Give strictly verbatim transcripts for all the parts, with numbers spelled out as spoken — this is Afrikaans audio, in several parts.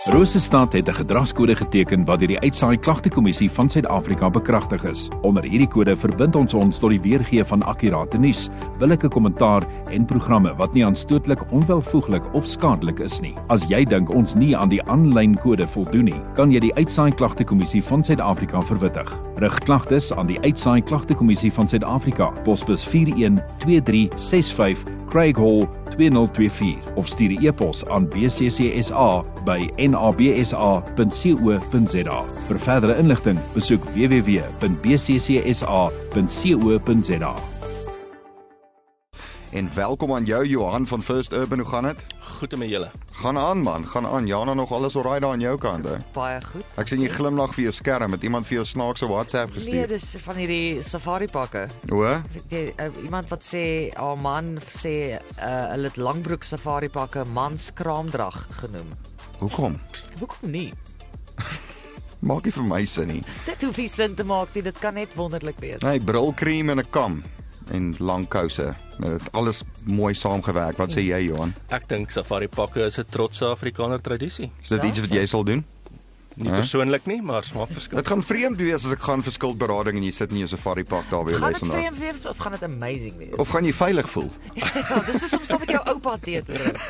Rosestad het 'n gedragskode geteken wat deur die Uitsaai Klagtekommissie van Suid-Afrika bekragtig is. Onder hierdie kode verbind ons ons tot die weergee van akkurate nuus, billike kommentaar en programme wat nie aanstootlik, onwelvoeglik of skadelik is nie. As jy dink ons nie aan die aanlyn kode voldoen nie, kan jy die Uitsaai Klagtekommissie van Suid-Afrika verwittig. Rig klagtes aan die Uitsaai Klagtekommissie van Suid-Afrika, posbus vier een twee drie ses vyf, Craig Hall twee nul twee vier of stuur 'n e-pos aan b c c s a by n a b s a punt co punt z a. Vir verdere inligting, besoek w w w punt b c c s a punt co punt z a. En welkom aan jou, Johan van First Urban, hoe gaan het? Goed met julle. Gaan aan man, gaan aan. Jana, nog alles alright daar aan jou kant, hè? Baie goed. Ek sien jy glimlag vir jou skerm, het iemand vir jou snaakse WhatsApp gestuur? Nee, dis van hierdie safari pakke. O? Uh, iemand wat sê, oh man, sê uh, hulle het langbroek safari pakke mans kraamdrag genoem. Hoekom? Hoekom nie? Maak nie vir my sin nie. Dit hoef nie sin te maak nie, dit kan net wonderlik wees. Nee, brilcream en 'n kam en lang kouse. Dit alles mooi saamgewerk. Wat sê jy, Johan? Ek dink safari pakke is 'n trotse Afrikaner tradisie. Is dit iets wat jy sal doen? Nie Huh? persoonlik nie, maar smaak verskil. Dit gaan vreemd wees as ek gaan vir skuldberading en jy sit nie in 'n safari pak daar by jou Gaan dit lesenaar. vreemd wees of gaan dit amazing wees? Of gaan jy veilig voel? Ja, dis is soms saam met jou oupa teet.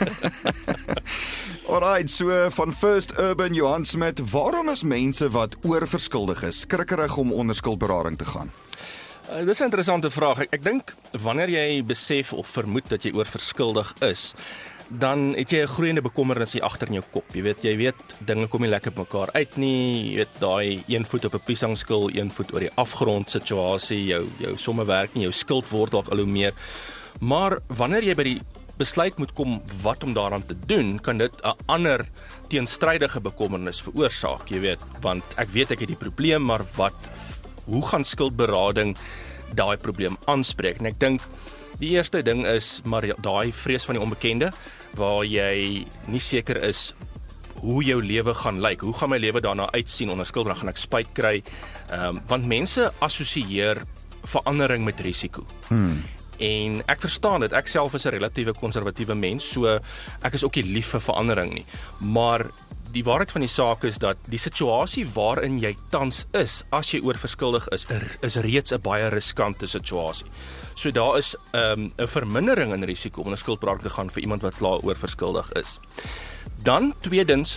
Alright, so van First Urban, Johan Smit, waarom is mense wat oorverskuldig is, skrikkerig om onder skuldberading te gaan? Uh, dis 'n interessante vraag. Ek, ek dink wanneer jy besef of vermoed dat jy oorverskuldig is, dan het jy 'n groeiende bekommernis hier agter in jou kop. Jy weet, jy weet dinge kom nie lekker op mekaar uit nie. Jy weet daai een voet op 'n piesangskil, een voet oor die afgrond situasie, jou jou somme werk nie, jou skuld word dalk al hoe meer. Maar wanneer jy by die besluit moet kom wat om daaraan te doen, kan dit 'n ander teenstrydige bekommernis veroorsaak, jy weet, want ek weet ek het die probleem, maar wat hoe gaan skuldberading daai probleem aanspreek? En ek dink die eerste ding is maar daai vrees van die onbekende, waar jy nie seker is hoe jou lewe gaan lyk. Hoe gaan my lewe daarna uitsien onder skuldberading? Gaan ek spyt kry? Um, want mense assosieer verandering met risiko. Hmm. En ek verstaan dit. Ek self is 'n relatiewe konservatiewe mens, so ek is ook nie lief vir verandering nie. Maar die waarheid van die saak is dat die situasie waarin jy tans is, as jy oorverskuldig is, is reeds 'n baie riskante situasie. So daar is 'n um, 'n vermindering in risiko om onder skuldberading te gaan vir iemand wat klaar oorverskuldig is. Dan tweedens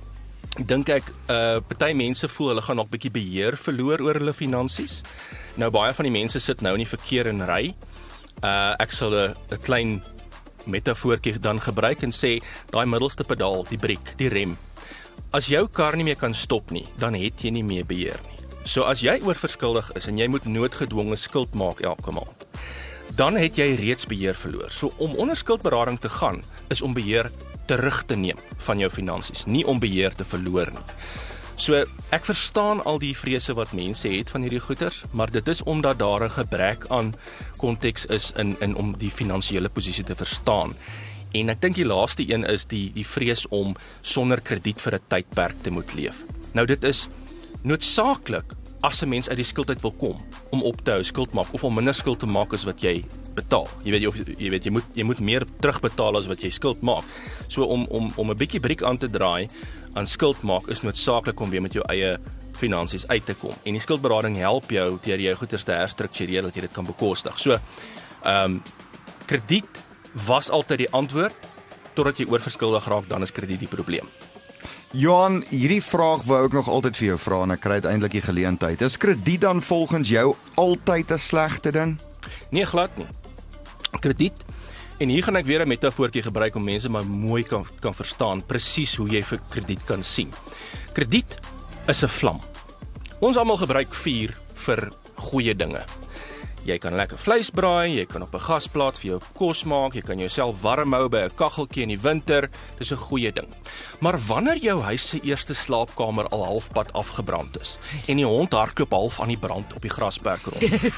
dink ek uh, party mense voel hulle gaan nog 'n bietjie beheer verloor oor hulle finansies. Nou baie van die mense sit nou in die verkeer en ry. Uh, ek sal 'n klein metafoortjie dan gebruik en sê daai middelste pedaal, die briek, die rem. As jou kar nie meer kan stop nie, dan het jy nie meer beheer nie. So as jy oorverskuldig is en jy moet noodgedwonge skuld maak elke maand, dan het jy reeds beheer verloor. So om onder skuldberading te gaan, is om beheer terug te neem van jou finansies, nie om beheer te verloor nie. So ek verstaan al die vrese wat mense het van hierdie goeters, maar dit is omdat daar 'n gebrek aan konteks is in in om die finansiële posisie te verstaan. En ek dink die laaste een is die die vrees om sonder krediet vir 'n tydperk te moet leef. Nou dit is noodsaaklik as 'n mens uit die skuld uit wil kom om op te hou skuld maak of om minder skuld te maak as wat jy betaal. Jy weet jy, jy weet jy moet jy moet meer terugbetaal as wat jy skuld maak. So om om om 'n bietjie briek aan te draai aan skuld maak is noodsaaklik om weer met jou eie finansies uit te kom. En die skuldberading help jou deur jou goederes te herstruktureer dat jy dit kan bekostig. So ehm um, krediet was altyd die antwoord, totdat jy oorverskuldig raak, dan is krediet die probleem. Johan, hierdie vraag wou ek nog altyd vir jou vra en ek kry uiteindelik die geleentheid. Is krediet dan volgens jou altyd 'n slegte ding? Nee, glad nie. Krediet, en hier gaan ek weer 'n metafoortjie gebruik om mense maar mooi kan, kan verstaan presies hoe jy vir krediet kan sien. Krediet is 'n vlam. Ons almal gebruik vuur vir goeie dinge. Jy kan lekker vleis braai, jy kan op 'n gasplaat vir jou kos maak, jy kan jouself warm hou by 'n kaggeltjie in die winter, dis 'n goeie ding. Maar wanneer jou huis se eerste slaapkamer al halfpad afgebrand is en die hond hardloop half aan die brand op die grasperk rond,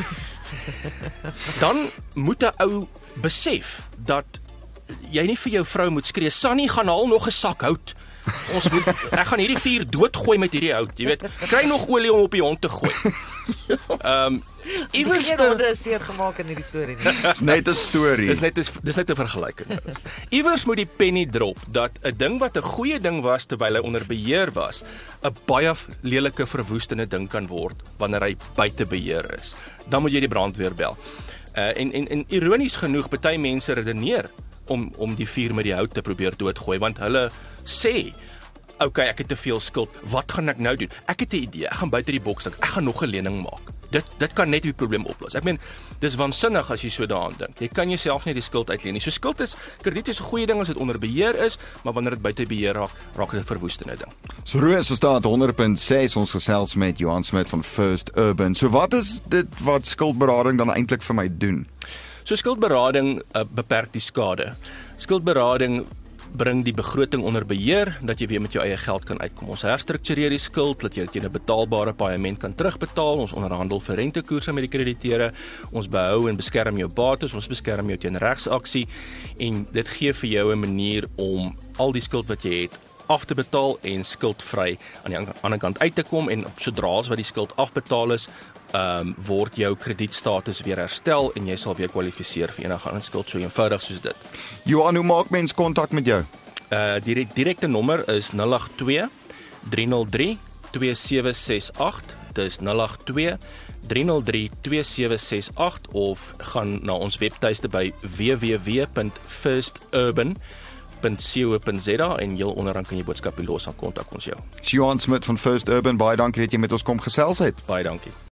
dan moet 'n ou besef dat jy nie vir jou vrou moet skree, Sunny, gaan haal nog 'n sak hout Ons moet ek gaan hierdie vuur doodgooi met hierdie hout, jy weet. Kry nog olie om op die hond te gooi. Ehm um, iewers Geen honde is seer gemaak in hierdie storie nie. Dis net 'n storie. Dis net dis net 'n vergelyking. Iewers moet die penny drop dat 'n ding wat 'n goeie ding was terwyl hy onder beheer was, 'n baie lelike verwoestende ding kan word wanneer hy buite beheer is. Dan moet jy die brandweer bel. Uh, en en en ironies genoeg, party mense redeneer om om die vuur met die hout te probeer doodgooi, want hulle sê, okay, ek het te veel skuld. Wat gaan ek nou doen? Ek het 'n idee. Ek gaan buite die boks dink. Ek gaan nog 'n lening maak. Dit dit kan net die probleem oplos. Ek meen, dis waansinnig as jy so daaraan dink. Jy kan jouself nie die skuld uitleen nie. So skuld is krediet is 'n goeie ding as dit onder beheer is, maar wanneer dit buite beheer raak, raak dit 'n verwoestende ding. So Roos staat honderd punt ses, ons gesels met Johan Smit van First Urban. So wat is dit wat skuldberading dan eintlik vir my doen? So skuldberading uh, beperk die skade. Skuldberading bring die begroting onder beheer, dat jy weer met jou eie geld kan uitkom. Ons herstruktureer die skuld, dat jy dit in 'n betaalbare paaiement kan terugbetaal. Ons onderhandel vir rentekoerse met die krediteure. Ons behou en beskerm jou bates, ons beskerm jou teen regsaksie en dit gee vir jou 'n manier om al die skuld wat jy het af te betaal en skuldvry aan die ander kant uit te kom, en sodra as wat die skuld afbetaal is, um, word jou kredietstatus weer herstel en jy sal weer kwalifiseer vir enige ander skuld, so eenvoudig soos dit. Johan, hoe maak mens kontak met jou? Uh, die direkte nommer is nul agt twee, drie nul drie, twee sewe ses agt, dis nul agt twee, drie nul drie, twee sewe ses agt, of gaan na ons webtuiste by w w w punt first urban punt co punt za en heel onderaan kan jy boodskapie los, aan kontak ons jou. Johan Smit van First Urban, baie dankie dat jy met ons kom gesels het. Baie dankie.